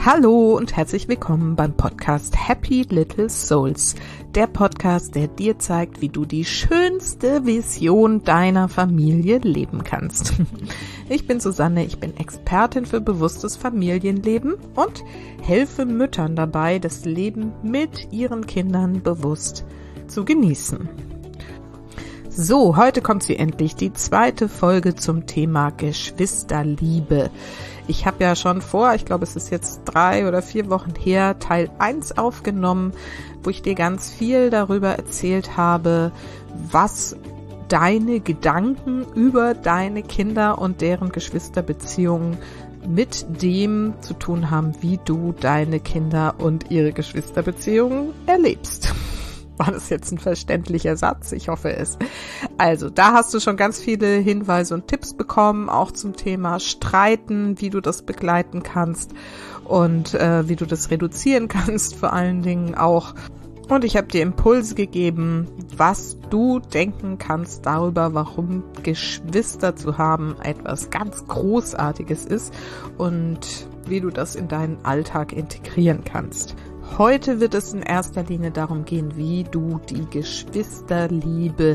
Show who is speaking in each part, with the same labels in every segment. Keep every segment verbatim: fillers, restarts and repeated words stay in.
Speaker 1: Hallo und herzlich willkommen beim Podcast Happy Little Souls, der Podcast, der dir zeigt, wie du die schönste Vision deiner Familie leben kannst. Ich bin Susanne, ich bin Expertin für bewusstes Familienleben und helfe Müttern dabei, das Leben mit ihren Kindern bewusst zu genießen. So, heute kommt sie endlich, die zweite Folge zum Thema Geschwisterliebe. Ich habe ja schon vor, ich glaube es ist jetzt drei oder vier Wochen her, Teil eins aufgenommen, wo ich dir ganz viel darüber erzählt habe, was deine Gedanken über deine Kinder und deren Geschwisterbeziehungen mit dem zu tun haben, wie du deine Kinder und ihre Geschwisterbeziehungen erlebst. War das jetzt ein verständlicher Satz? Ich hoffe es. Also, da hast du schon ganz viele Hinweise und Tipps bekommen, auch zum Thema Streiten, wie du das begleiten kannst und äh, wie du das reduzieren kannst, vor allen Dingen auch. Und ich habe dir Impulse gegeben, was du denken kannst darüber, warum Geschwister zu haben etwas ganz Großartiges ist und wie du das in deinen Alltag integrieren kannst. Heute wird es in erster Linie darum gehen, wie du die Geschwisterliebe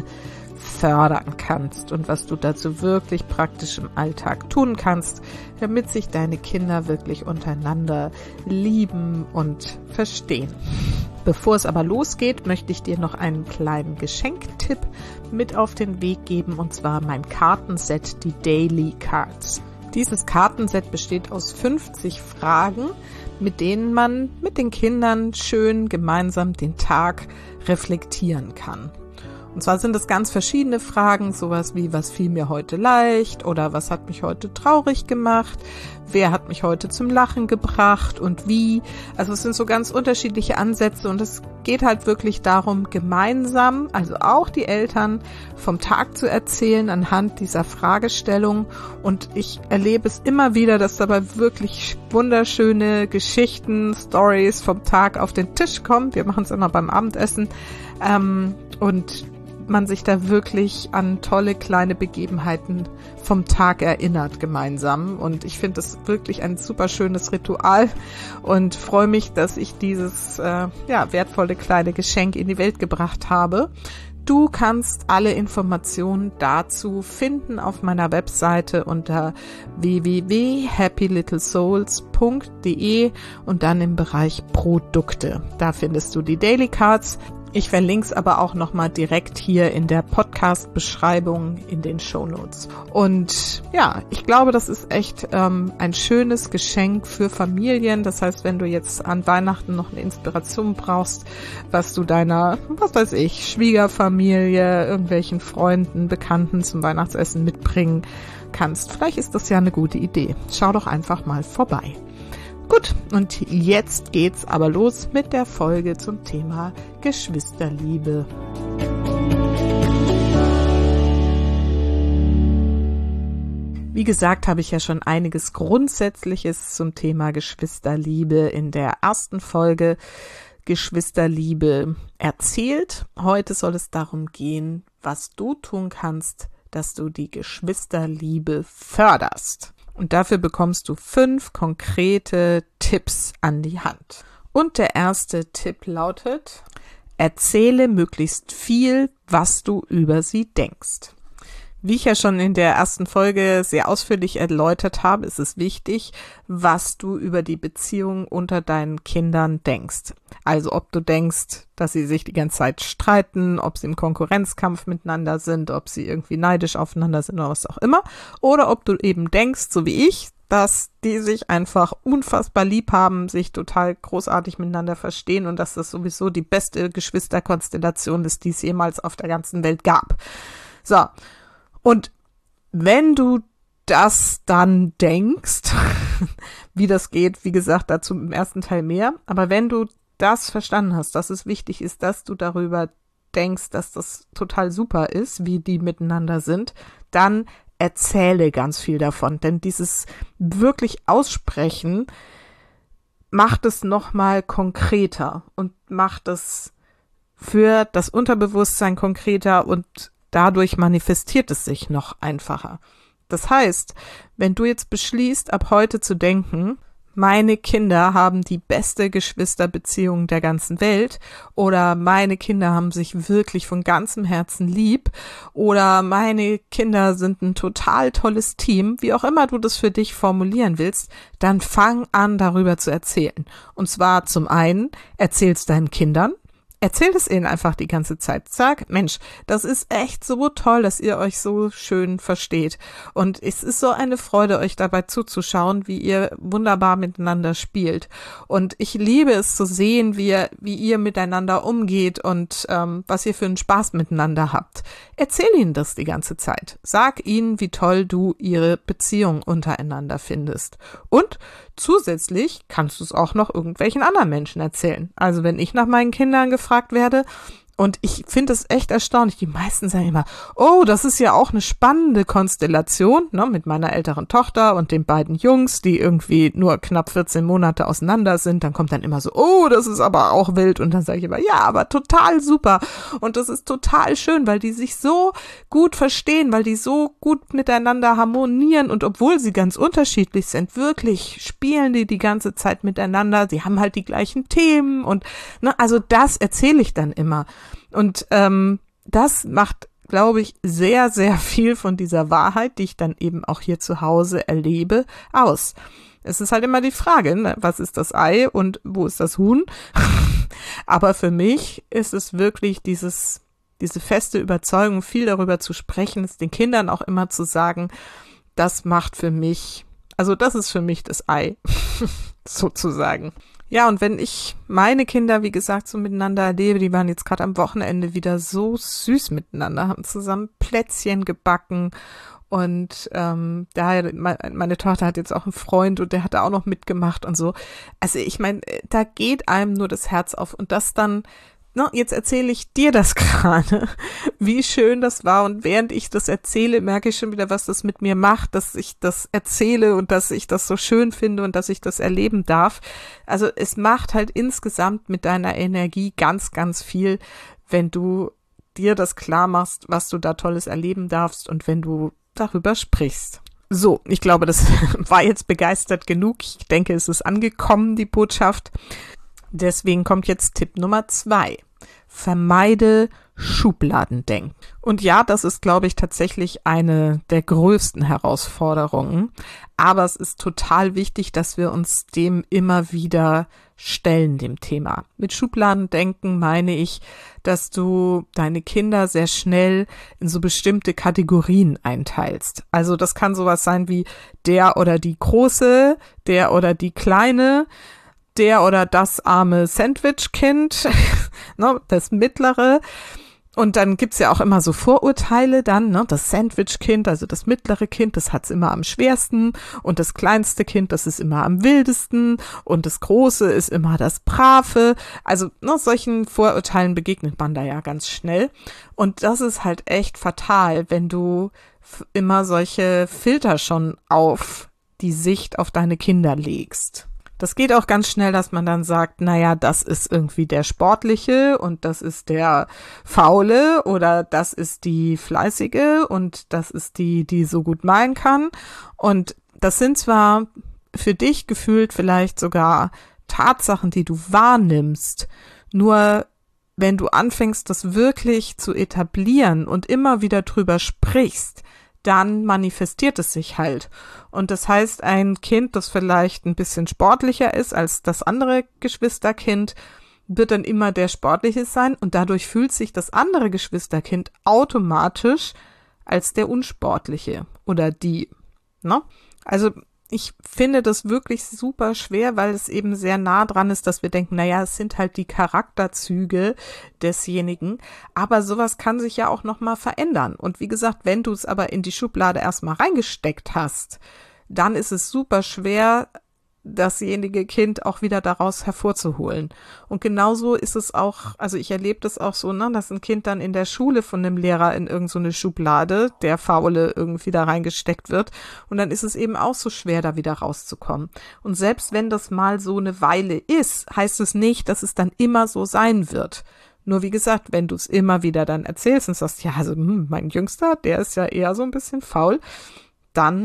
Speaker 1: fördern kannst und was du dazu wirklich praktisch im Alltag tun kannst, damit sich deine Kinder wirklich untereinander lieben und verstehen. Bevor es aber losgeht, möchte ich dir noch einen kleinen Geschenktipp mit auf den Weg geben, und zwar mein Kartenset, die Daily Cards. Dieses Kartenset besteht aus fünfzig Fragen, mit denen man mit den Kindern schön gemeinsam den Tag reflektieren kann. Und zwar sind es ganz verschiedene Fragen, sowas wie, was fiel mir heute leicht oder was hat mich heute traurig gemacht, wer hat mich heute zum Lachen gebracht und wie. Also es sind so ganz unterschiedliche Ansätze und es geht halt wirklich darum, gemeinsam, also auch die Eltern, vom Tag zu erzählen anhand dieser Fragestellung. Und ich erlebe es immer wieder, dass dabei wirklich wunderschöne Geschichten, Stories vom Tag auf den Tisch kommen. Wir machen es immer beim Abendessen ähm, und man sich da wirklich an tolle kleine Begebenheiten vom Tag erinnert gemeinsam. Und ich finde das wirklich ein super schönes Ritual und freue mich, dass ich dieses äh, ja wertvolle kleine Geschenk in die Welt gebracht habe. Du kannst alle Informationen dazu finden auf meiner Webseite unter w w w punkt happy little souls punkt d e und dann im Bereich Produkte. Da findest du die Daily Cards. Ich verlinke es aber auch nochmal direkt hier in der Podcast-Beschreibung in den Shownotes. Und ja, ich glaube, das ist echt ähm, ein schönes Geschenk für Familien. Das heißt, wenn du jetzt an Weihnachten noch eine Inspiration brauchst, was du deiner, was weiß ich, Schwiegerfamilie, irgendwelchen Freunden, Bekannten zum Weihnachtsessen mitbringen kannst, vielleicht ist das ja eine gute Idee. Schau doch einfach mal vorbei. Gut, und jetzt geht's aber los mit der Folge zum Thema Geschwisterliebe. Wie gesagt, habe ich ja schon einiges Grundsätzliches zum Thema Geschwisterliebe in der ersten Folge Geschwisterliebe erzählt. Heute soll es darum gehen, was du tun kannst, dass du die Geschwisterliebe förderst. Und dafür bekommst du fünf konkrete Tipps an die Hand. Und der erste Tipp lautet: Erzähle möglichst viel, was du über sie denkst. Wie ich ja schon in der ersten Folge sehr ausführlich erläutert habe, ist es wichtig, was du über die Beziehung unter deinen Kindern denkst. Also ob du denkst, dass sie sich die ganze Zeit streiten, ob sie im Konkurrenzkampf miteinander sind, ob sie irgendwie neidisch aufeinander sind oder was auch immer. Oder ob du eben denkst, so wie ich, dass die sich einfach unfassbar lieb haben, sich total großartig miteinander verstehen und dass das sowieso die beste Geschwisterkonstellation ist, die es jemals auf der ganzen Welt gab. So. Und wenn du das dann denkst, wie das geht, wie gesagt, dazu im ersten Teil mehr, aber wenn du das verstanden hast, dass es wichtig ist, dass du darüber denkst, dass das total super ist, wie die miteinander sind, dann erzähle ganz viel davon, denn dieses wirklich Aussprechen macht es nochmal konkreter und macht es für das Unterbewusstsein konkreter und dadurch manifestiert es sich noch einfacher. Das heißt, wenn du jetzt beschließt, ab heute zu denken, meine Kinder haben die beste Geschwisterbeziehung der ganzen Welt oder meine Kinder haben sich wirklich von ganzem Herzen lieb oder meine Kinder sind ein total tolles Team, wie auch immer du das für dich formulieren willst, dann fang an, darüber zu erzählen. Und zwar zum einen, erzähl's deinen Kindern. Erzählt es ihnen einfach die ganze Zeit. Sag, Mensch, das ist echt so toll, dass ihr euch so schön versteht. Und es ist so eine Freude, euch dabei zuzuschauen, wie ihr wunderbar miteinander spielt. Und ich liebe es zu sehen, wie ihr, wie ihr miteinander umgeht und ähm, was ihr für einen Spaß miteinander habt. Erzähl ihnen das die ganze Zeit. Sag ihnen, wie toll du ihre Beziehung untereinander findest. Und zusätzlich kannst du es auch noch irgendwelchen anderen Menschen erzählen. Also wenn ich nach meinen Kindern gefragt werde, und ich finde es echt erstaunlich, die meisten sagen immer, oh, das ist ja auch eine spannende Konstellation, ne, mit meiner älteren Tochter und den beiden Jungs, die irgendwie nur knapp vierzehn Monate auseinander sind. Dann kommt dann immer so, oh, das ist aber auch wild. Und dann sage ich immer, ja, aber total super. Und das ist total schön, weil die sich so gut verstehen, weil die so gut miteinander harmonieren. Und obwohl sie ganz unterschiedlich sind, wirklich spielen die die ganze Zeit miteinander. Sie haben halt die gleichen Themen und, ne, also das erzähle ich dann immer. Und ähm, das macht, glaube ich, sehr, sehr viel von dieser Wahrheit, die ich dann eben auch hier zu Hause erlebe, aus. Es ist halt immer die Frage, ne? Was ist das Ei und wo ist das Huhn? Aber für mich ist es wirklich dieses, diese feste Überzeugung, viel darüber zu sprechen, es den Kindern auch immer zu sagen, das macht für mich, also das ist für mich das Ei, sozusagen. Ja, und wenn ich meine Kinder, wie gesagt, so miteinander erlebe, die waren jetzt gerade am Wochenende wieder so süß miteinander, haben zusammen Plätzchen gebacken und ähm, da meine Tochter hat jetzt auch einen Freund und der hat da auch noch mitgemacht und so. Also ich meine, da geht einem nur das Herz auf und das dann, no, jetzt erzähle ich dir das gerade, wie schön das war und während ich das erzähle, merke ich schon wieder, was das mit mir macht, dass ich das erzähle und dass ich das so schön finde und dass ich das erleben darf. Also es macht halt insgesamt mit deiner Energie ganz, ganz viel, wenn du dir das klar machst, was du da Tolles erleben darfst und wenn du darüber sprichst. So, ich glaube, das war jetzt begeistert genug. Ich denke, es ist angekommen, die Botschaft. Deswegen kommt jetzt Tipp Nummer zwei. Vermeide Schubladendenken. Und ja, das ist, glaube ich, tatsächlich eine der größten Herausforderungen. Aber es ist total wichtig, dass wir uns dem immer wieder stellen, dem Thema. Mit Schubladendenken meine ich, dass du deine Kinder sehr schnell in so bestimmte Kategorien einteilst. Also das kann sowas sein wie der oder die Große, der oder die Kleine, der oder das arme Sandwich-Kind, ne, das mittlere. Und dann gibt's ja auch immer so Vorurteile dann, ne, das Sandwich-Kind, also das mittlere Kind, das hat's immer am schwersten und das kleinste Kind, das ist immer am wildesten und das große ist immer das Brave. Also, ne, solchen Vorurteilen begegnet man da ja ganz schnell. Und das ist halt echt fatal, wenn du f- immer solche Filter schon auf die Sicht auf deine Kinder legst. Das geht auch ganz schnell, dass man dann sagt, naja, das ist irgendwie der Sportliche und das ist der Faule oder das ist die Fleißige und das ist die, die so gut malen kann. Und das sind zwar für dich gefühlt vielleicht sogar Tatsachen, die du wahrnimmst, nur wenn du anfängst, das wirklich zu etablieren und immer wieder drüber sprichst, dann manifestiert es sich halt. Und das heißt, ein Kind, das vielleicht ein bisschen sportlicher ist als das andere Geschwisterkind, wird dann immer der Sportliche sein und dadurch fühlt sich das andere Geschwisterkind automatisch als der Unsportliche oder die, ne? Also ich finde das wirklich super schwer, weil es eben sehr nah dran ist, dass wir denken, naja, es sind halt die Charakterzüge desjenigen, aber sowas kann sich ja auch nochmal verändern. Und wie gesagt, wenn du es aber in die Schublade erstmal reingesteckt hast, dann ist es super schwer, dasjenige Kind auch wieder daraus hervorzuholen. Und genauso ist es auch, also ich erlebe das auch so, ne, dass ein Kind dann in der Schule von einem Lehrer in irgend so eine Schublade, der Faule, irgendwie da reingesteckt wird. Und dann ist es eben auch so schwer, da wieder rauszukommen. Und selbst wenn das mal so eine Weile ist, heißt es nicht, dass es dann immer so sein wird. Nur wie gesagt, wenn du es immer wieder dann erzählst und sagst, ja, also hm, mein Jüngster, der ist ja eher so ein bisschen faul, dann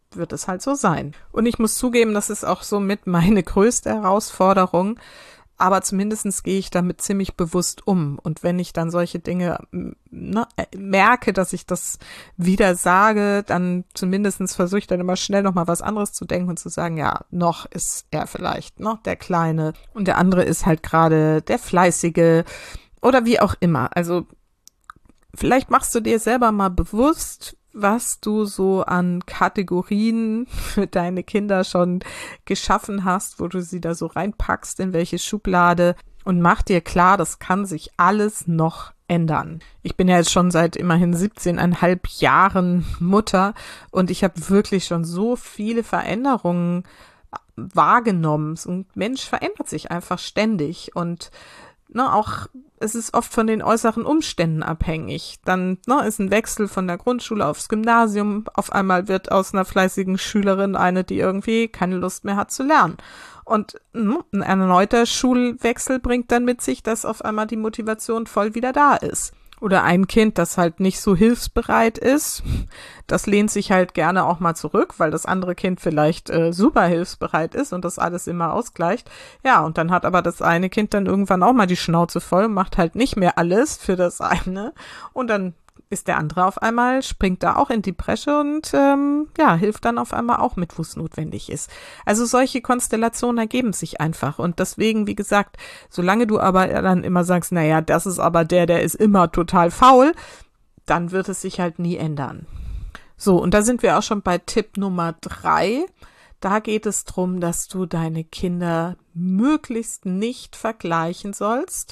Speaker 1: wird es halt so sein. Und ich muss zugeben, das ist auch so mit meine größte Herausforderung, aber zumindest gehe ich damit ziemlich bewusst um. Und wenn ich dann solche Dinge ne, merke, dass ich das wieder sage, dann zumindest versuche ich dann immer schnell nochmal was anderes zu denken und zu sagen, ja, noch ist er vielleicht noch der Kleine und der andere ist halt gerade der Fleißige oder wie auch immer. Also vielleicht machst du dir selber mal bewusst, was du so an Kategorien für deine Kinder schon geschaffen hast, wo du sie da so reinpackst, in welche Schublade, und mach dir klar, das kann sich alles noch ändern. Ich bin ja jetzt schon seit immerhin siebzehneinhalb Jahren Mutter und ich habe wirklich schon so viele Veränderungen wahrgenommen. So ein Mensch verändert sich einfach ständig und ne, auch es ist oft von den äußeren Umständen abhängig. Dann ne, ist ein Wechsel von der Grundschule aufs Gymnasium. Auf einmal wird aus einer fleißigen Schülerin eine, die irgendwie keine Lust mehr hat zu lernen. Und ne, ein erneuter Schulwechsel bringt dann mit sich, dass auf einmal die Motivation voll wieder da ist. Oder ein Kind, das halt nicht so hilfsbereit ist, das lehnt sich halt gerne auch mal zurück, weil das andere Kind vielleicht äh, super hilfsbereit ist und das alles immer ausgleicht. Ja, und dann hat aber das eine Kind dann irgendwann auch mal die Schnauze voll, macht halt nicht mehr alles für das eine und dann ist der andere auf einmal, springt da auch in die Bresche und ähm, ja, hilft dann auf einmal auch mit, wo es notwendig ist. Also solche Konstellationen ergeben sich einfach und deswegen, wie gesagt, solange du aber dann immer sagst, naja, das ist aber der, der ist immer total faul, dann wird es sich halt nie ändern. So, und da sind wir auch schon bei Tipp Nummer drei. Da geht es darum, dass du deine Kinder möglichst nicht vergleichen sollst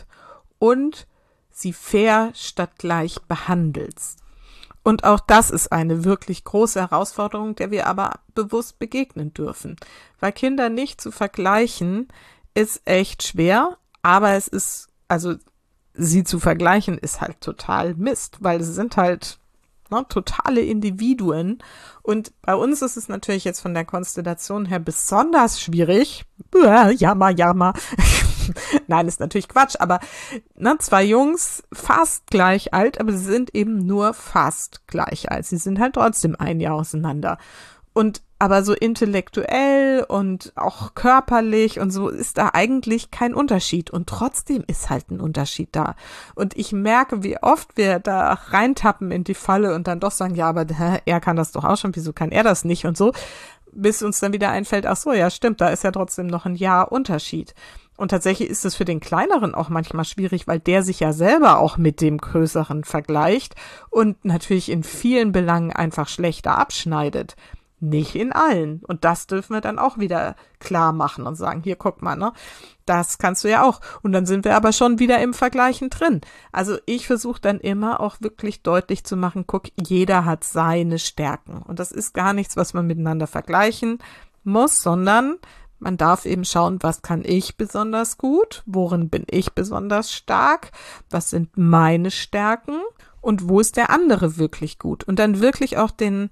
Speaker 1: und sie fair statt gleich behandelst. Und auch das ist eine wirklich große Herausforderung, der wir aber bewusst begegnen dürfen. Weil Kinder nicht zu vergleichen, ist echt schwer, aber es ist, also sie zu vergleichen, ist halt total Mist, weil sie sind halt ne, totale Individuen. Und bei uns ist es natürlich jetzt von der Konstellation her besonders schwierig. Uah, jammer, jammer. Nein, ist natürlich Quatsch, aber ne, zwei Jungs fast gleich alt, aber sie sind eben nur fast gleich alt. Sie sind halt trotzdem ein Jahr auseinander. Und aber so intellektuell und auch körperlich und so ist da eigentlich kein Unterschied. Und trotzdem ist halt ein Unterschied da. Und ich merke, wie oft wir da reintappen in die Falle und dann doch sagen, ja, aber hä, er kann das doch auch schon, wieso kann er das nicht und so, bis uns dann wieder einfällt, ach so, ja, stimmt, da ist ja trotzdem noch ein Jahr Unterschied. Und tatsächlich ist es für den Kleineren auch manchmal schwierig, weil der sich ja selber auch mit dem Größeren vergleicht und natürlich in vielen Belangen einfach schlechter abschneidet. Nicht in allen. Und das dürfen wir dann auch wieder klar machen und sagen, hier, guck mal, ne, das kannst du ja auch. Und dann sind wir aber schon wieder im Vergleichen drin. Also ich versuche dann immer auch wirklich deutlich zu machen, guck, jeder hat seine Stärken. Und das ist gar nichts, was man miteinander vergleichen muss, sondern man darf eben schauen, was kann ich besonders gut, worin bin ich besonders stark, was sind meine Stärken und wo ist der andere wirklich gut. Und dann wirklich auch den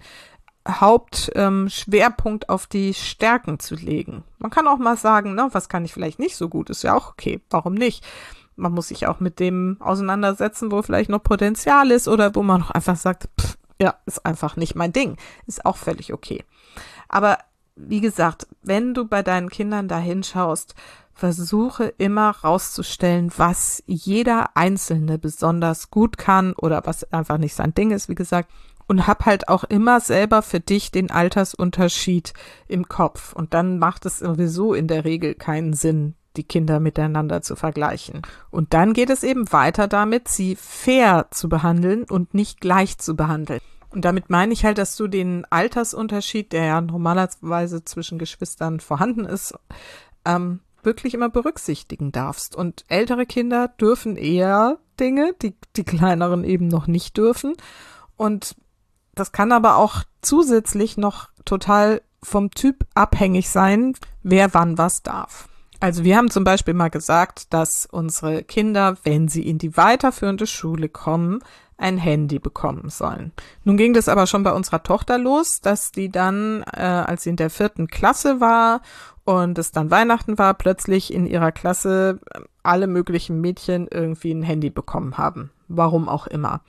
Speaker 1: Hauptschwerpunkt ähm, auf die Stärken zu legen. Man kann auch mal sagen, ne, was kann ich vielleicht nicht so gut, ist ja auch okay, warum nicht? Man muss sich auch mit dem auseinandersetzen, wo vielleicht noch Potenzial ist oder wo man noch einfach sagt, pff, ja, ist einfach nicht mein Ding, ist auch völlig okay. Aber wie gesagt, wenn du bei deinen Kindern da hinschaust, versuche immer rauszustellen, was jeder Einzelne besonders gut kann oder was einfach nicht sein Ding ist, wie gesagt. Und hab halt auch immer selber für dich den Altersunterschied im Kopf. Und dann macht es sowieso in der Regel keinen Sinn, die Kinder miteinander zu vergleichen. Und dann geht es eben weiter damit, sie fair zu behandeln und nicht gleich zu behandeln. Und damit meine ich halt, dass du den Altersunterschied, der ja normalerweise zwischen Geschwistern vorhanden ist, ähm, wirklich immer berücksichtigen darfst. Und ältere Kinder dürfen eher Dinge, die die kleineren eben noch nicht dürfen. Und das kann aber auch zusätzlich noch total vom Typ abhängig sein, wer wann was darf. Also wir haben zum Beispiel mal gesagt, dass unsere Kinder, wenn sie in die weiterführende Schule kommen, ein Handy bekommen sollen. Nun ging das aber schon bei unserer Tochter los, dass die dann, äh, als sie in der vierten Klasse war und es dann Weihnachten war, plötzlich in ihrer Klasse alle möglichen Mädchen irgendwie ein Handy bekommen haben. Warum auch immer.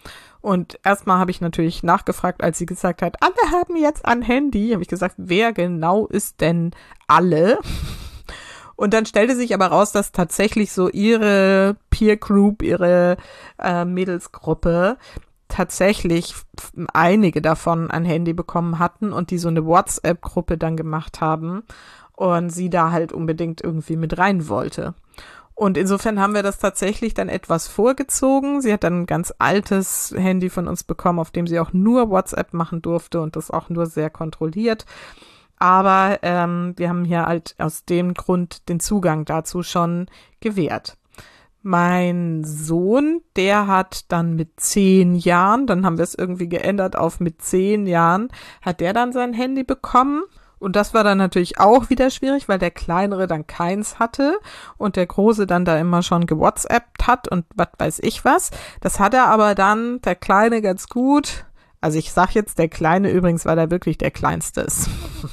Speaker 1: Und erstmal habe ich natürlich nachgefragt, als sie gesagt hat, alle haben jetzt ein Handy. Habe ich gesagt, wer genau ist denn alle? Und dann stellte sich aber raus, dass tatsächlich so ihre Peer Group, ihre äh, Mädelsgruppe tatsächlich einige davon ein Handy bekommen hatten und die so eine WhatsApp-Gruppe dann gemacht haben und sie da halt unbedingt irgendwie mit rein wollte. Und insofern haben wir das tatsächlich dann etwas vorgezogen. Sie hat dann ein ganz altes Handy von uns bekommen, auf dem sie auch nur WhatsApp machen durfte und das auch nur sehr kontrolliert. Aber ähm, wir haben hier halt aus dem Grund den Zugang dazu schon gewährt. Mein Sohn, der hat dann mit zehn Jahren, dann haben wir es irgendwie geändert auf mit zehn Jahren, hat der dann sein Handy bekommen. Und das war dann natürlich auch wieder schwierig, weil der Kleinere dann keins hatte und der Große dann da immer schon gewhatsappt hat und was weiß ich was. Das hat er aber dann, der Kleine, ganz gut. Also ich sag jetzt der Kleine übrigens, weil er wirklich der Kleinste ist.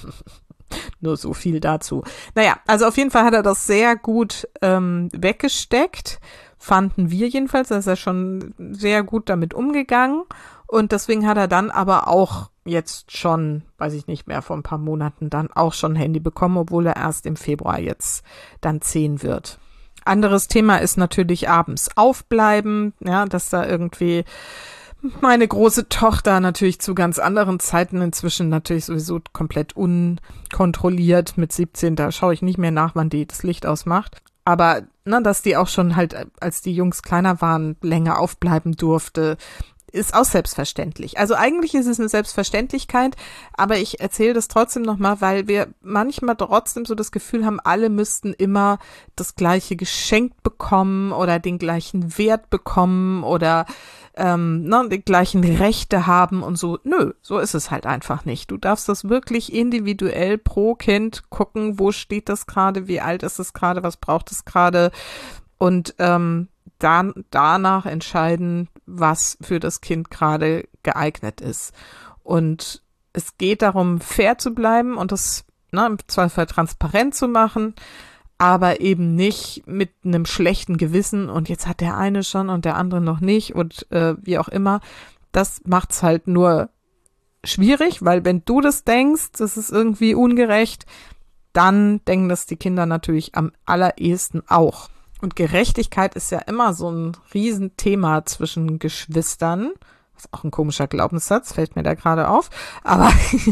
Speaker 1: Nur so viel dazu. Naja, also auf jeden Fall hat er das sehr gut ähm, weggesteckt, fanden wir jedenfalls. Da ist er schon sehr gut damit umgegangen und deswegen hat er dann aber auch jetzt schon, weiß ich nicht mehr, vor ein paar Monaten dann auch schon ein Handy bekommen, obwohl er erst im Februar jetzt dann zehn wird. Anderes Thema ist natürlich abends aufbleiben, ja, dass da irgendwie meine große Tochter natürlich zu ganz anderen Zeiten inzwischen natürlich sowieso komplett unkontrolliert mit siebzehn, da schaue ich nicht mehr nach, wann die das Licht ausmacht. Aber ne, dass die auch schon halt, als die Jungs kleiner waren, länger aufbleiben durfte, ist auch selbstverständlich. Also eigentlich ist es eine Selbstverständlichkeit, aber ich erzähle das trotzdem nochmal, weil wir manchmal trotzdem so das Gefühl haben, alle müssten immer das gleiche geschenkt bekommen oder den gleichen Wert bekommen oder ähm, ne, die gleichen Rechte haben und so. Nö, so ist es halt einfach nicht. Du darfst das wirklich individuell pro Kind gucken, wo steht das gerade, wie alt ist es gerade, was braucht es gerade und ähm, dann danach entscheiden, was für das Kind gerade geeignet ist. Und es geht darum, fair zu bleiben und das ne, im Zweifel transparent zu machen, aber eben nicht mit einem schlechten Gewissen und jetzt hat der eine schon und der andere noch nicht und äh, wie auch immer. Das macht's halt nur schwierig, weil wenn du das denkst, das ist irgendwie ungerecht, dann denken das die Kinder natürlich am allerersten auch. Und Gerechtigkeit ist ja immer so ein Riesenthema zwischen Geschwistern. Das ist auch ein komischer Glaubenssatz, fällt mir da gerade auf. Aber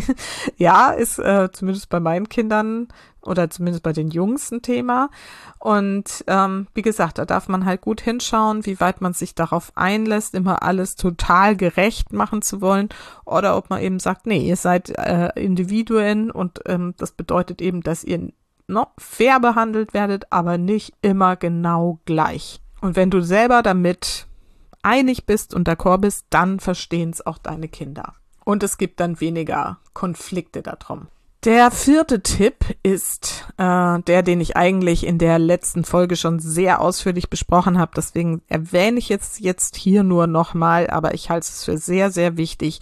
Speaker 1: ja, ist äh, zumindest bei meinen Kindern oder zumindest bei den Jungs ein Thema. Und ähm, wie gesagt, da darf man halt gut hinschauen, wie weit man sich darauf einlässt, immer alles total gerecht machen zu wollen. Oder ob man eben sagt, nee, ihr seid äh, Individuen und ähm, das bedeutet eben, dass ihr No, fair behandelt werdet, aber nicht immer genau gleich. Und wenn du selber damit einig bist und d'accord bist, dann verstehen es auch deine Kinder. Und es gibt dann weniger Konflikte darum. Der vierte Tipp ist äh, der, den ich eigentlich in der letzten Folge schon sehr ausführlich besprochen habe. Deswegen erwähne ich jetzt, jetzt hier nur nochmal, aber ich halte es für sehr, sehr wichtig,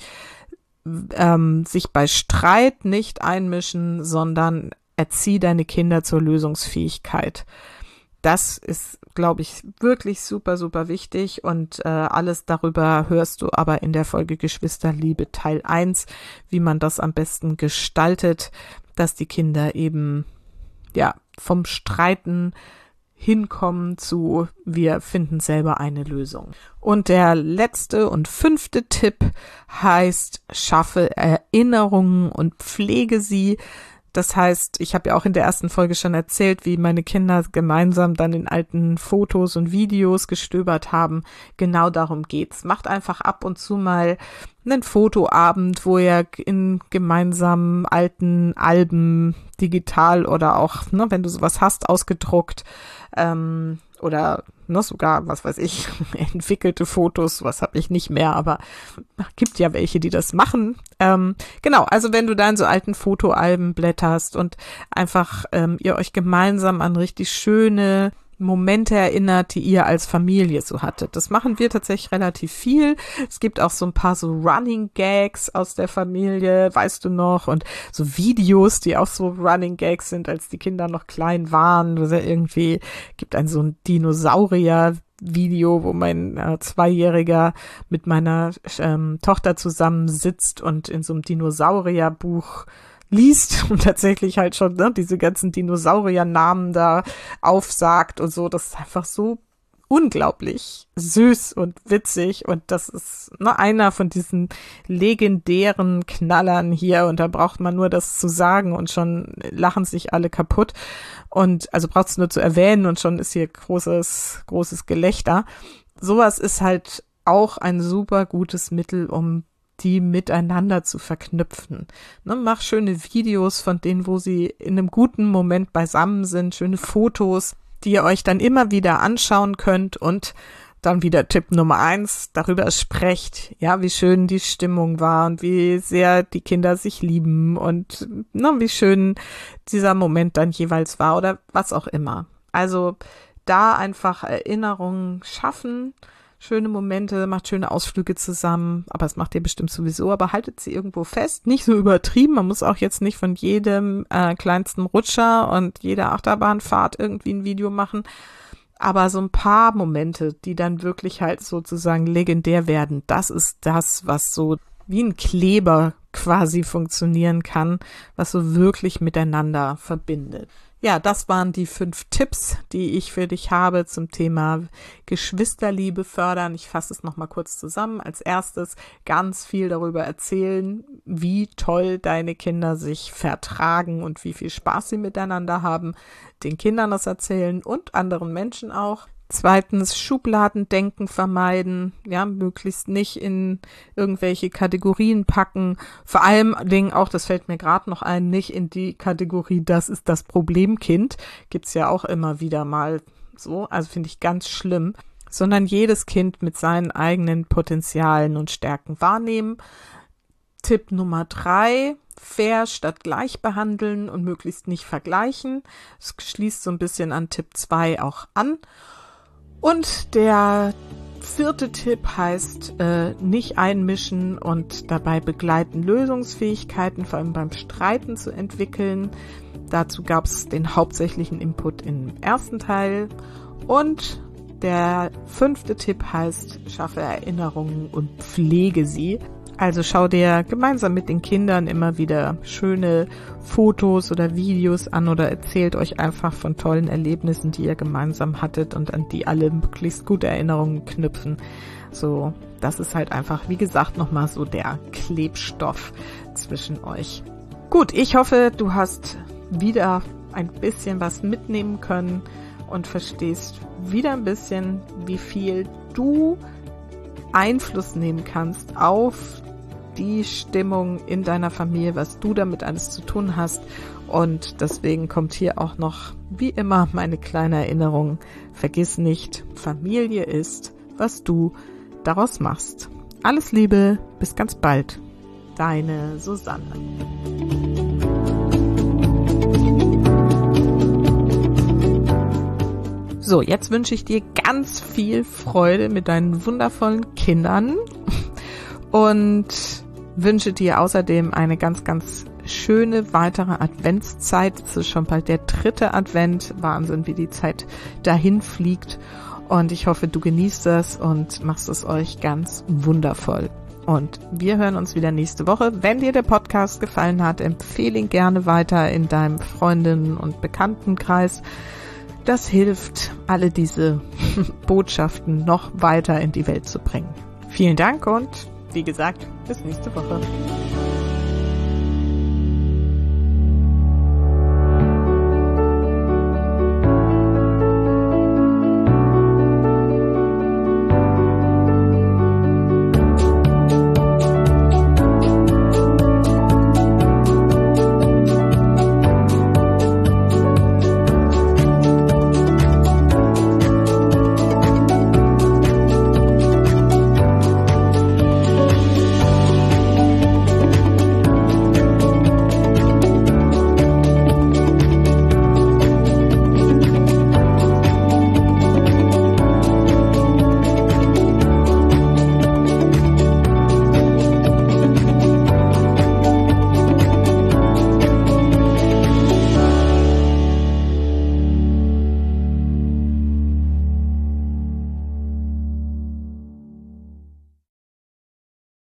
Speaker 1: ähm, sich bei Streit nicht einmischen, sondern erzieh deine Kinder zur Lösungsfähigkeit. Das ist, glaube ich, wirklich super, super wichtig und äh, alles darüber hörst du aber in der Folge Geschwisterliebe Teil eins, wie man das am besten gestaltet, dass die Kinder eben ja vom Streiten hinkommen zu wir finden selber eine Lösung. Und der letzte und fünfte Tipp heißt, schaffe Erinnerungen und pflege sie. Das heißt, ich habe ja auch in der ersten Folge schon erzählt, wie meine Kinder gemeinsam dann in alten Fotos und Videos gestöbert haben. Genau darum geht's. Macht einfach ab und zu mal einen Fotoabend, wo ihr in gemeinsamen alten Alben, digital oder auch, ne, wenn du sowas hast, ausgedruckt, ähm, oder noch sogar, was weiß ich, entwickelte Fotos, was habe ich nicht mehr, aber gibt ja welche, die das machen. Ähm, genau, also wenn du da in so alten Fotoalben blätterst und einfach ähm, ihr euch gemeinsam an richtig schöne Momente erinnert, die ihr als Familie so hattet. Das machen wir tatsächlich relativ viel. Es gibt auch so ein paar so Running Gags aus der Familie, weißt du noch, und so Videos, die auch so Running Gags sind, als die Kinder noch klein waren. Oder irgendwie gibt ein so ein Dinosaurier Video, wo mein äh, Zweijähriger mit meiner ähm, Tochter zusammensitzt und in so einem Dinosaurierbuch liest und tatsächlich halt schon ne, diese ganzen Dinosauriernamen da aufsagt und so. Das ist einfach so unglaublich süß und witzig und das ist ne, einer von diesen legendären Knallern hier und da braucht man nur das zu sagen und schon lachen sich alle kaputt und also braucht es nur zu erwähnen und schon ist hier großes, großes Gelächter. Sowas ist halt auch ein super gutes Mittel, um die miteinander zu verknüpfen. Ne, mach schöne Videos von denen, wo sie in einem guten Moment beisammen sind, schöne Fotos, die ihr euch dann immer wieder anschauen könnt und dann wieder Tipp Nummer eins, darüber sprecht, ja, wie schön die Stimmung war und wie sehr die Kinder sich lieben und ne, wie schön dieser Moment dann jeweils war oder was auch immer. Also da einfach Erinnerungen schaffen, schöne Momente, macht schöne Ausflüge zusammen, aber das macht ihr bestimmt sowieso, aber haltet sie irgendwo fest, nicht so übertrieben, man muss auch jetzt nicht von jedem äh, kleinsten Rutscher und jeder Achterbahnfahrt irgendwie ein Video machen, aber so ein paar Momente, die dann wirklich halt sozusagen legendär werden, das ist das, was so wie ein Kleber quasi funktionieren kann, was so wirklich miteinander verbindet. Ja, das waren die fünf Tipps, die ich für dich habe zum Thema Geschwisterliebe fördern. Ich fasse es nochmal kurz zusammen. Als erstes ganz viel darüber erzählen, wie toll deine Kinder sich vertragen und wie viel Spaß sie miteinander haben. Den Kindern das erzählen und anderen Menschen auch. Zweitens, Schubladendenken vermeiden, ja, möglichst nicht in irgendwelche Kategorien packen. Vor allem Dingen auch, das fällt mir gerade noch ein, nicht in die Kategorie, das ist das Problemkind. Gibt's ja auch immer wieder mal so, also finde ich ganz schlimm. Sondern jedes Kind mit seinen eigenen Potenzialen und Stärken wahrnehmen. Tipp Nummer drei, fair statt gleich behandeln und möglichst nicht vergleichen. Das schließt so ein bisschen an Tipp zwei auch an. Und der vierte Tipp heißt, äh, nicht einmischen und dabei begleiten, Lösungsfähigkeiten, vor allem beim Streiten zu entwickeln. Dazu gab es den hauptsächlichen Input im ersten Teil. Und der fünfte Tipp heißt, schaffe Erinnerungen und pflege sie. Also schau dir gemeinsam mit den Kindern immer wieder schöne Fotos oder Videos an oder erzählt euch einfach von tollen Erlebnissen, die ihr gemeinsam hattet und an die alle möglichst gute Erinnerungen knüpfen. So, das ist halt einfach, wie gesagt, nochmal so der Klebstoff zwischen euch. Gut, ich hoffe, du hast wieder ein bisschen was mitnehmen können und verstehst wieder ein bisschen, wie viel du Einfluss nehmen kannst auf die Stimmung in deiner Familie, was du damit alles zu tun hast. Und deswegen kommt hier auch noch, wie immer, meine kleine Erinnerung. Vergiss nicht, Familie ist, was du daraus machst. Alles Liebe, bis ganz bald. Deine Susanne. So, jetzt wünsche ich dir ganz viel Freude mit deinen wundervollen Kindern und wünsche dir außerdem eine ganz, ganz schöne weitere Adventszeit. Es ist schon bald der dritte Advent. Wahnsinn, wie die Zeit dahin fliegt. Und ich hoffe, du genießt das und machst es euch ganz wundervoll. Und wir hören uns wieder nächste Woche. Wenn dir der Podcast gefallen hat, empfehle ihn gerne weiter in deinem Freundinnen- und Bekanntenkreis. Das hilft, alle diese Botschaften noch weiter in die Welt zu bringen. Vielen Dank und wie gesagt, bis nächste Woche.